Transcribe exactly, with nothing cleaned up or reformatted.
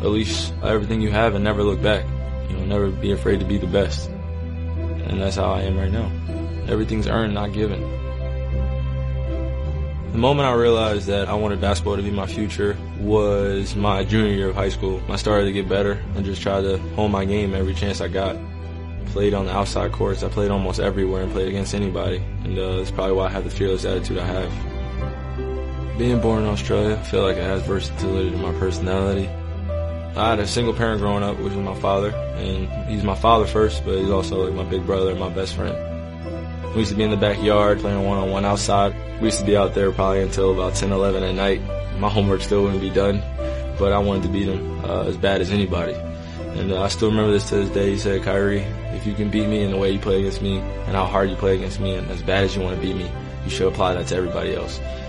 release everything you have and never look back. You know, never be afraid to be the best. And that's how I am right now. Everything's earned, not given. The moment I realized that I wanted basketball to be my future was my junior year of high school. I started to get better and just tried to hone my game every chance I got. Played on the outside courts. I played almost everywhere and played against anybody. And uh, that's probably why I have the fearless attitude I have. Being born in Australia, I feel like it has versatility to my personality. I had a single parent growing up, which was my father. And he's my father first, but he's also like my big brother and my best friend. We used to be in the backyard playing one-on-one outside. We used to be out there probably until about ten, eleven at night. My homework still wouldn't be done, but I wanted to beat him uh, as bad as anybody. And uh, I still remember this to this day. He said, "Kyrie, if you can beat me in the way you play against me and how hard you play against me and as bad as you want to beat me, you should apply that to everybody else."